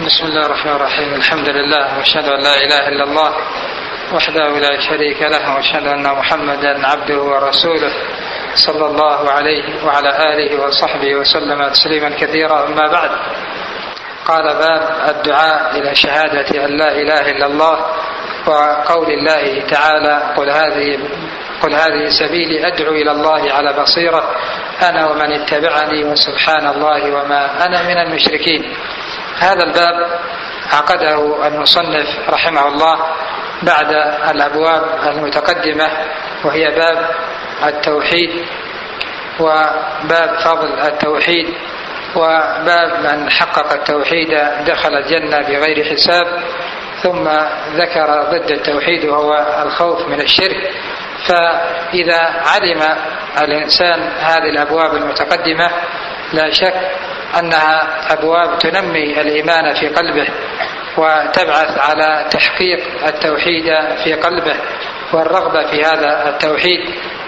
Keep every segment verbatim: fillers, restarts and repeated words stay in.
بسم الله الرحمن الرحيم. الحمد لله واشهد ان لا اله الا الله وحده لا شريك له واشهد ان محمدا عبده ورسوله صلى الله عليه وعلى اله وصحبه وسلم تسليما كثيرا. اما بعد، قال باب الدعاء الى شهاده ان لا اله الا الله وقول الله تعالى قل هذه قل هذه سبيلي ادعو الى الله على بصيره انا ومن اتبعني وسبحان الله وما انا من المشركين. هذا الباب عقده المصنف رحمه الله بعد الأبواب المتقدمة، وهي باب التوحيد وباب فضل التوحيد وباب من حقق التوحيد دخل الجنة بغير حساب، ثم ذكر ضد التوحيد وهو الخوف من الشرك. فإذا علم الإنسان هذه الأبواب المتقدمة لا شك أنها أبواب تنمي الإيمان في قلبه وتبعث على تحقيق التوحيد في قلبه والرغبة في هذا التوحيد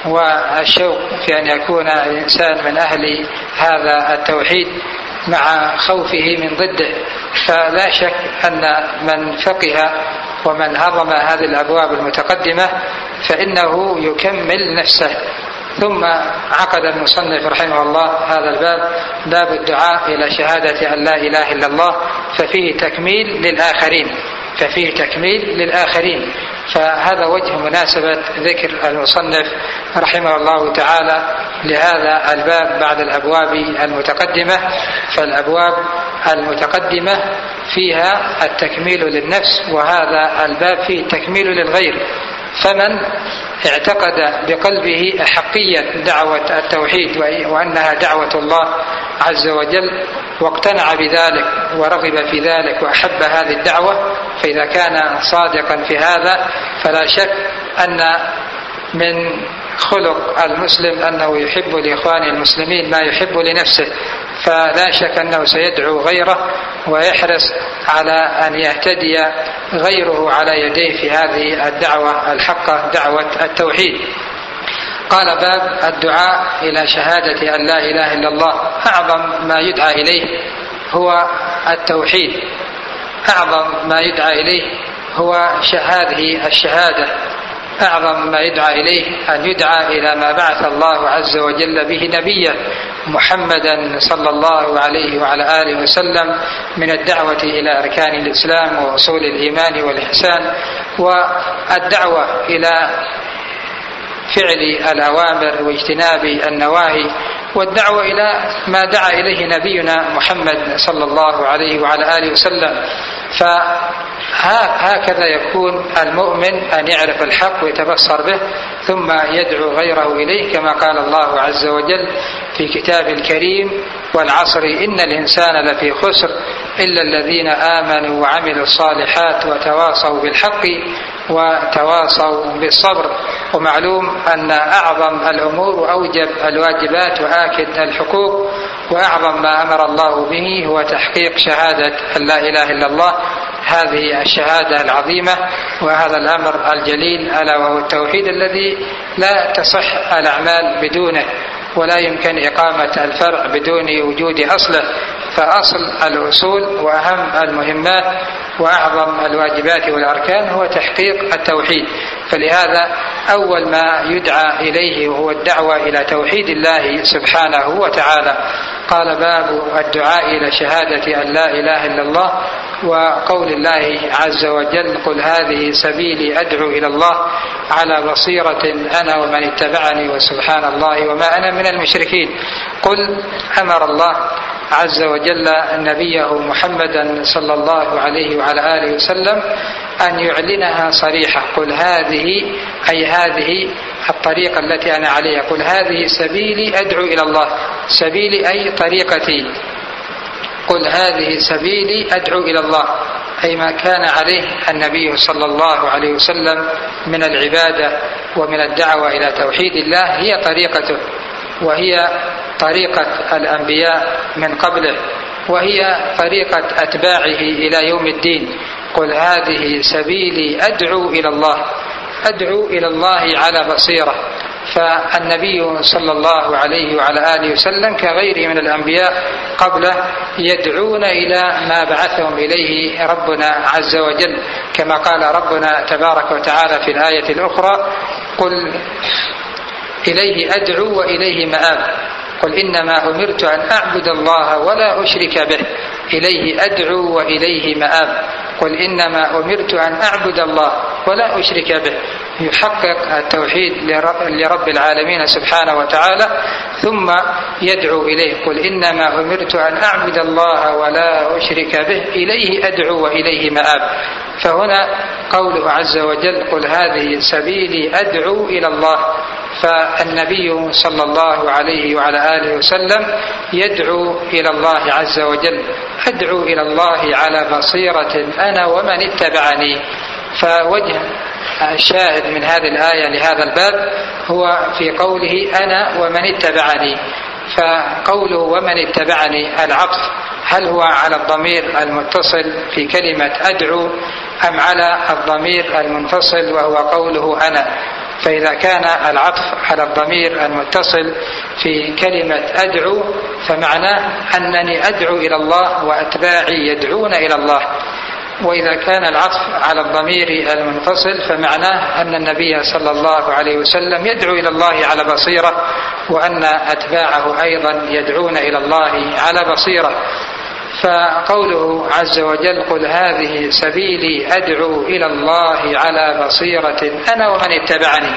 والشوق في أن يكون الإنسان من أهل هذا التوحيد مع خوفه من ضده. فلا شك أن من فقه ومن هضم هذه الأبواب المتقدمة فإنه يكمل نفسه. ثم عقد المصنف رحمه الله هذا الباب باب الدعاء إلى شهادة أن لا إله إلا الله، ففيه تكميل للآخرين ففيه تكميل للآخرين فهذا وجه مناسبة ذكر المصنف رحمه الله تعالى لهذا الباب بعد الأبواب المتقدمة. فالأبواب المتقدمة فيها التكميل للنفس، وهذا الباب فيه التكميل للغير. فمن اعتقد بقلبه أحقية دعوة التوحيد وأنها دعوة الله عز وجل واقتنع بذلك ورغب في ذلك وأحب هذه الدعوة، فإذا كان صادقا في هذا فلا شك أن من خلق المسلم أنه يحب لإخوانه المسلمين ما يحب لنفسه، فلا شك أنه سيدعو غيره ويحرص على أن يهتدي غيره على يديه في هذه الدعوة الحقة دعوة التوحيد. قال باب الدعاء إلى شهادة أن لا إله إلا الله. أعظم ما يدعى إليه هو التوحيد، أعظم ما يدعى إليه هو هذه الشهادة، أعظم ما يدعى إليه أن يدعى إلى ما بعث الله عز وجل به نبيه محمدا صلى الله عليه وعلى آله وسلم من الدعوة إلى أركان الإسلام وأصول الإيمان والإحسان، والدعوة إلى فعل الأوامر واجتناب النواهي، والدعوة إلى ما دعا إليه نبينا محمد صلى الله عليه وعلى آله وسلم. فهكذا يكون المؤمن أن يعرف الحق ويتبصر به ثم يدعو غيره إليه، كما قال الله عز وجل في كتاب الكريم والعصر إن الإنسان لفي خسر إلا الذين آمنوا وعملوا الصالحات وتواصوا بالحق وتواصوا بالصبر. ومعلوم أن أعظم الأمور وأوجب الواجبات وآكد الحقوق وأعظم ما أمر الله به هو تحقيق شهادة أن لا إله إلا الله، هذه الشهادة العظيمة وهذا الأمر الجليل ألا وهو التوحيد الذي لا تصح الأعمال بدونه ولا يمكن إقامة الفرع بدون وجود أصله. فأصل الأصول وأهم المهمات وأعظم الواجبات والأركان هو تحقيق التوحيد. فلهذا أول ما يدعى إليه وهو الدعوة إلى توحيد الله سبحانه وتعالى. قال باب الدعاء إلى شهادة أن لا إله إلا الله وقول الله عز وجل قل هذه سبيلي أدعو إلى الله على بصيرة أنا ومن اتبعني وسبحان الله وما أنا من المشركين. قل أمر الله عز وجل نبيه محمدا صلى الله عليه وعلى آله وسلم أن يعلنها صريحة. قل هذه أي هذه الطريقة التي أنا عليها، قل هذه سبيلي أدعو إلى الله، سبيلي أي طريقتي، قل هذه سبيلي أدعو إلى الله أي ما كان عليه النبي صلى الله عليه وسلم من العبادة ومن الدعوة إلى توحيد الله هي طريقته، وهي طريقة الأنبياء من قبله، وهي طريقة أتباعه إلى يوم الدين. قل هذه سبيلي أدعو إلى الله، أدعو إلى الله على بصيرة. فالنبي صلى الله عليه وعلى آله وسلم كغيره من الأنبياء قبله يدعون إلى ما بعثهم إليه ربنا عز وجل، كما قال ربنا تبارك وتعالى في الآية الأخرى: قل إليه أدعو وإليه مآب، قل إنما أمرت أن أعبد الله ولا أشرك به، إليه أدعو وإليه مآب، قل إنما أمرت أن أعبد الله ولا أشرك به، يحقق التوحيد لرب العالمين سبحانه وتعالى ثم يدعو إليه: قل إنما أمرت أن أعبد الله ولا أشرك به، إليه أدعو وإليه مآب. فهنا قوله عز وجل: قل هذه سبيلي أدعو إلى الله، فالنبي صلى الله عليه وعلى آله وسلم يدعو إلى الله عز وجل: أدعو إلى الله على بصيرة أنا ومن اتبعني. فوجه الشاهد من هذه الآية لهذا الباب هو في قوله أنا ومن اتبعني. فقوله ومن اتبعني العطف هل هو على الضمير المتصل في كلمة أدعو أم على الضمير المنفصل وهو قوله أنا؟ فإذا كان العطف على الضمير المتصل في كلمة أدعو فمعناه أنني أدعو إلى الله وأتباعي يدعون إلى الله، وإذا كان العطف على الضمير المنفصل فمعناه أن النبي صلى الله عليه وسلم يدعو إلى الله على بصيرة وأن أتباعه أيضا يدعون إلى الله على بصيرة. فقوله عز وجل: قل هذه سبيلي أدعو إلى الله على بصيرة أنا ومن اتبعني،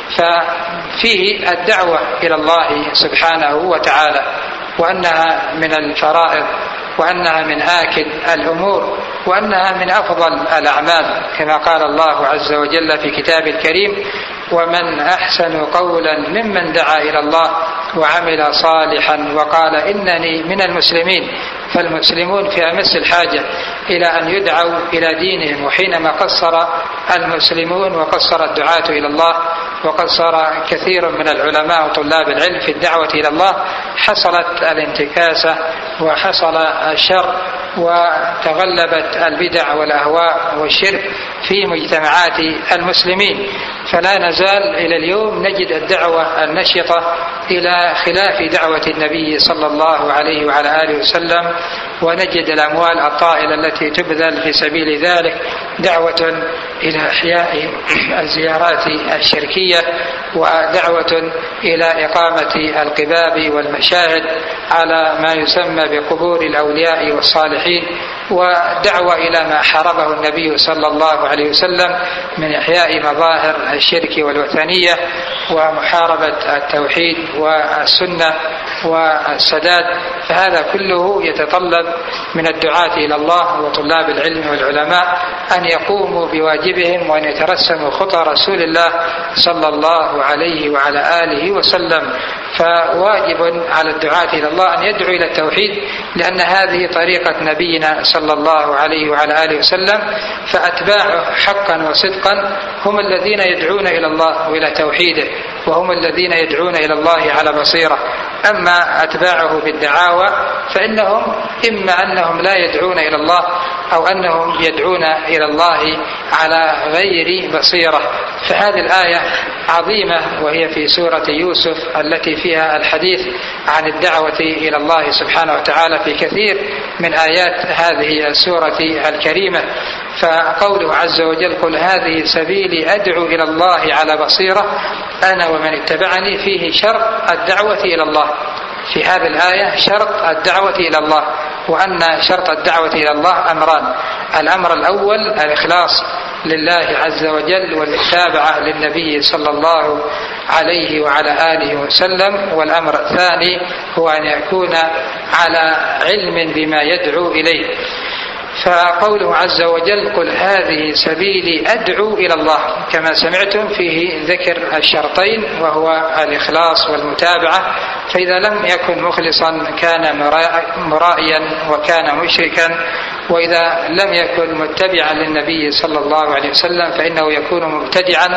ففيه الدعوة إلى الله سبحانه وتعالى، وأنها من الفرائض، وأنها من آكد الأمور، وأنها من أفضل الأعمال، كما قال الله عز وجل في كتابه الكريم: ومن أحسن قولا ممن دعا إلى الله وعمل صالحا وقال إنني من المسلمين. فالمسلمون في أمس الحاجة إلى أن يدعوا إلى دينهم، وحينما قصر المسلمون وقصر الدعاة إلى الله وقصر كثير من العلماء وطلاب العلم في الدعوة إلى الله حصلت الانتكاسة وحصل الشر وتغلبت البدع والأهواء والشرك في مجتمعات المسلمين. فلا نزال إلى اليوم نجد الدعوة النشطة إلى خلاف دعوة النبي صلى الله عليه وعلى آله وسلم، ونجد الأموال الطائلة التي تبذل في سبيل ذلك دعوة إلى إحياء الزيارات الشركية، ودعوة إلى إقامة القباب والمشاهد على ما يسمى بقبور الأولياء والصالحين، ودعوة إلى ما حاربه النبي صلى الله عليه وسلم من إحياء مظاهر الشرك والوثنية ومحاربة التوحيد والسنة والسداد. فهذا كله يتطلب من الدعاة إلى الله وطلاب العلم والعلماء أن يقوموا بواجبهم وأن يترسموا خطى رسول الله صلى الله عليه وعلى آله وسلم. فواجب على الدعاة إلى الله أن يدعو إلى التوحيد، لأن هذه طريقة نبينا صلى الله عليه وعلى آله وسلم، فأتباعه حقا وصدقا هم الذين يدعون إلى الله وإلى توحيده، وهم الذين يدعون إلى الله على بصيرة. أما أتباعه بالدعاوى فإنهم إما أنهم لا يدعون إلى الله أو أنهم يدعون إلى الله على غير بصيرة. فهذه الآية عظيمة وهي في سورة يوسف التي فيها الحديث عن الدعوة إلى الله سبحانه وتعالى في كثير من آيات هذه السورة الكريمة. فقوله عز وجل: قل هذه سبيلي أدعو إلى الله على بصيرة أنا ومن اتبعني، فيه شرط الدعوة إلى الله. في هذه الآية شرط الدعوة إلى الله، وأن شرط الدعوة إلى الله أمران: الأمر الأول الإخلاص لله عز وجل والمتابعة للنبي صلى الله عليه وعلى آله وسلم، والأمر الثاني هو أن يكون على علم بما يدعو إليه. فقوله عز وجل: قل هذه سبيلي أدعو إلى الله، كما سمعتم فيه ذكر الشرطين وهو الإخلاص والمتابعة. فإذا لم يكن مخلصا كان مرائيا وكان مشركا، وإذا لم يكن متبعا للنبي صلى الله عليه وسلم فإنه يكون مبتدعا.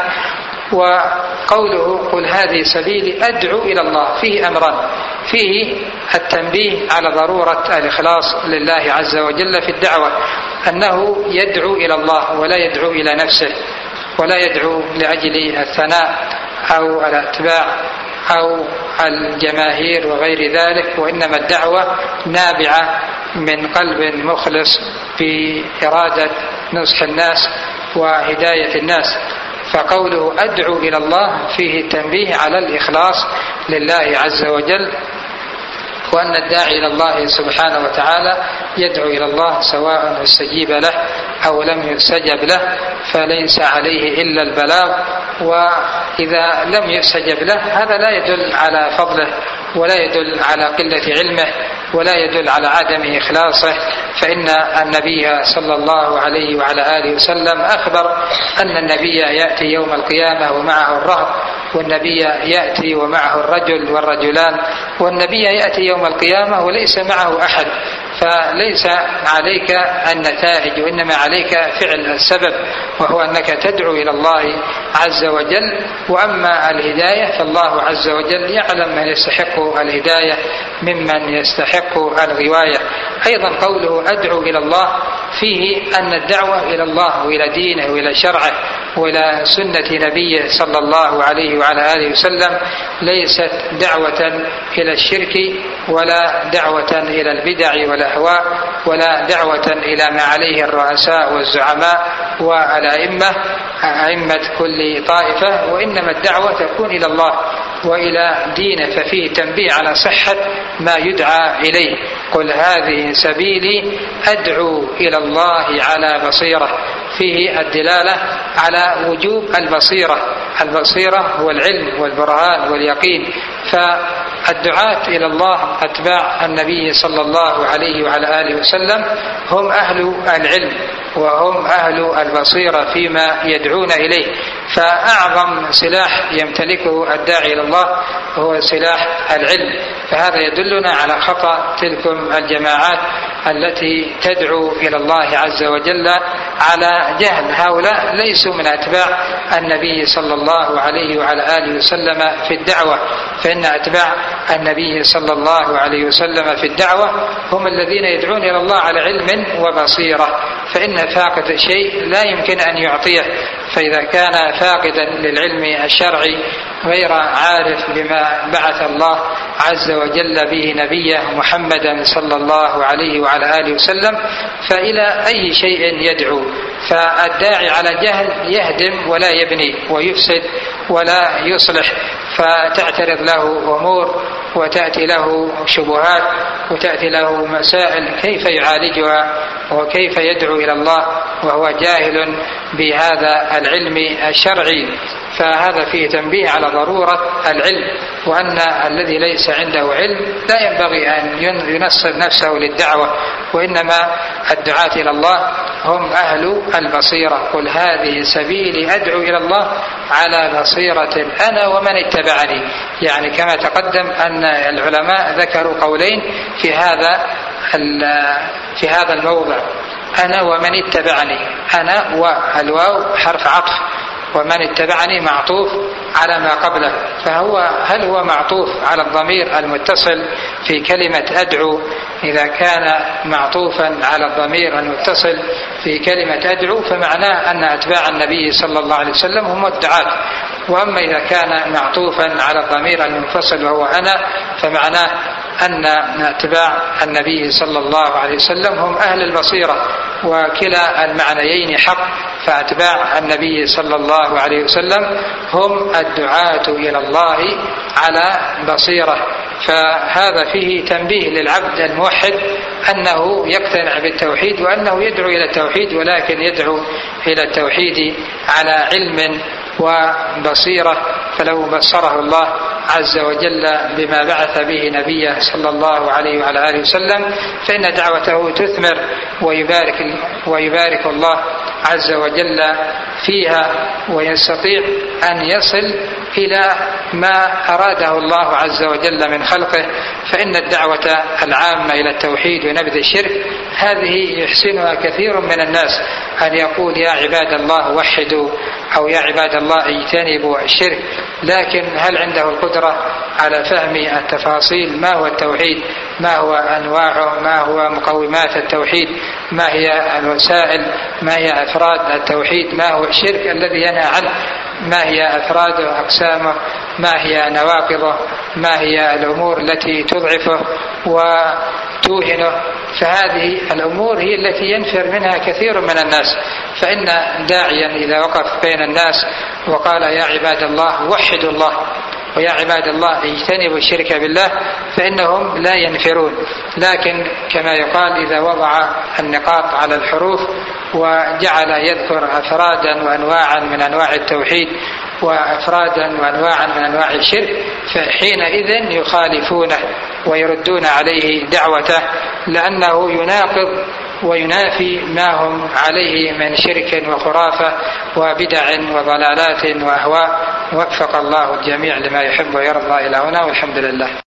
وقوله قل هذه سبيلي أدعو إلى الله فيه أمران: فيه التنبيه على ضرورة الإخلاص لله عز وجل في الدعوة، أنه يدعو إلى الله ولا يدعو إلى نفسه، ولا يدعو لأجل الثناء أو الأتباع أو الجماهير وغير ذلك، وإنما الدعوة نابعة من قلب مخلص بإرادة نصح الناس وهداية الناس. فقوله أدعو إلى الله فيه التنبيه على الإخلاص لله عز وجل، وأن الداعي إلى الله سبحانه وتعالى يدعو إلى الله سواء استجيب له أو لم يستجب له، فليس عليه إلا البلاغ. وإذا لم يستجب له هذا لا يدل على فضله ولا يدل على قلة علمه ولا يدل على عدم إخلاصه، فإن النبي صلى الله عليه وعلى آله وسلم أخبر أن النبي يأتي يوم القيامة ومعه الرهط، والنبي يأتي ومعه الرجل والرجلان، والنبي يأتي يوم القيامة وليس معه أحد. فليس عليك النتائج وإنما عليك فعل السبب، وهو أنك تدعو إلى الله عز وجل. وأما الهداية فالله عز وجل يعلم من يستحق الهداية ممن يستحق الغواية. أيضا قوله أدعو إلى الله فيه أن الدعوة إلى الله وإلى دينه وإلى شرعه وإلى سنة نبيه صلى الله عليه وعلى آله وسلم ليست دعوة إلى الشرك ولا دعوة إلى البدع والأهواء ولا دعوة إلى ما عليه الرؤساء والزعماء والأئمة أئمة كل طائفة، وإنما الدعوة تكون إلى الله وإلى دينه، ففيه تنبيه على صحة ما يدعى إليه. قل هذه سبيلي أدعو إلى الله على بصيرة، فيه الدلالة على وجوب البصيرة. البصيرة هو العلم والبرهان واليقين. فالدعاة إلى الله أتباع النبي صلى الله عليه وعلى آله وسلم هم أهل العلم وهم أهل البصيرة فيما يدعون إليه. فأعظم سلاح يمتلكه الداعي إلى الله هو سلاح العلم. فهذا يدلنا على خطأ تلكم الجماعات التي تدعو إلى الله عز وجل على جهل. هؤلاء ليسوا من أتباع النبي صلى الله عليه وعلى آله وسلم في الدعوة، فإن أتباع النبي صلى الله عليه وسلم في الدعوة هم الذين يدعون إلى الله على علم وبصيرة. فإن فاقد شيء لا يمكن أن يعطيه، فإذا كان فاقدا للعلم الشرعي غير عارف بما بعث الله عز وجل به نبيه محمدا صلى الله عليه وعلى آله وسلم، فإلى أي شيء يدعو؟ فالداعي على جهل يهدم ولا يبني ويفسد ولا يصلح، فتعترض له أمور وتأتي له شبهات وتأتي له مسائل كيف يعالجها وكيف يدعو إلى الله وهو جاهل بهذا العلم الشرعي. فهذا فيه تنبيه على ضرورة العلم، وأن الذي ليس عنده علم لا ينبغي أن ينصب نفسه للدعوة، وإنما الدعاة إلى الله هم أهل البصيرة. قل هذه سبيلي أدعو إلى الله على بصيرة أنا ومن اتبعني. يعني كما تقدم أن العلماء ذكروا قولين في هذا في هذا الموضع، أنا ومن اتبعني. أنا والواو حرف عطف، ومن اتبعني معطوف على ما قبله. فهو هل هو معطوف على الضمير المتصل في كلمة أدعو؟ إذا كان معطوفا على الضمير المتصل في كلمة أدعو فمعناه أن أتباع النبي صلى الله عليه وسلم هم الدعاة. وأما إذا كان معطوفا على الضمير المنفصل وهو أنا فمعناه أن أتباع النبي صلى الله عليه وسلم هم أهل البصيرة، وكلا المعنيين حق. فأتباع النبي صلى الله عليه وسلم هم الدعاة إلى الله على بصيرة. فهذا فيه تنبيه للعبد الموحد أنه يقتنع بالتوحيد وأنه يدعو إلى التوحيد، ولكن يدعو إلى التوحيد على علم وبصيرة. فلو بصره الله عز وجل بما بعث به نبيه صلى الله عليه وعلى آله وسلم فإن دعوته تثمر ويبارك, ويبارك الله عز وجل فيها، ويستطيع أن يصل إلى ما أراده الله عز وجل من خلقه. فإن الدعوة العامة إلى التوحيد ونبذ الشرك هذه يحسنها كثير من الناس، أن يقول يا عباد الله وحدوا أو يا عباد الله اجتنبوا الشرك، لكن هل عنده القدرة على فهم التفاصيل؟ ما هو التوحيد؟ ما هو أنواعه؟ ما هو مقومات التوحيد؟ ما هي الوسائل؟ ما هي أفراد التوحيد؟ ما هو الشرك الذي ينهى عنه؟ ما هي أفراده وأقسامه، ما هي نواقضه، ما هي الأمور التي تضعفه وتوهنه. فهذه الأمور هي التي ينفر منها كثير من الناس. فإن داعيا إذا وقف بين الناس وقال يا عباد الله وحدوا الله ويا عباد الله اجتنبوا الشرك بالله فإنهم لا ينفرون. لكن كما يقال إذا وضع النقاط على الحروف وجعل يذكر أفرادا وأنواعا من أنواع التوحيد وأفرادا وأنواعا من أنواع الشرك فحينئذ يخالفونه ويردون عليه دعوته، لأنه يناقض وينافي ما هم عليه من شرك وخرافة وبدع وضلالات وأهواء. وفق الله الجميع لما يحب ويرضى إلى هنا، والحمد لله.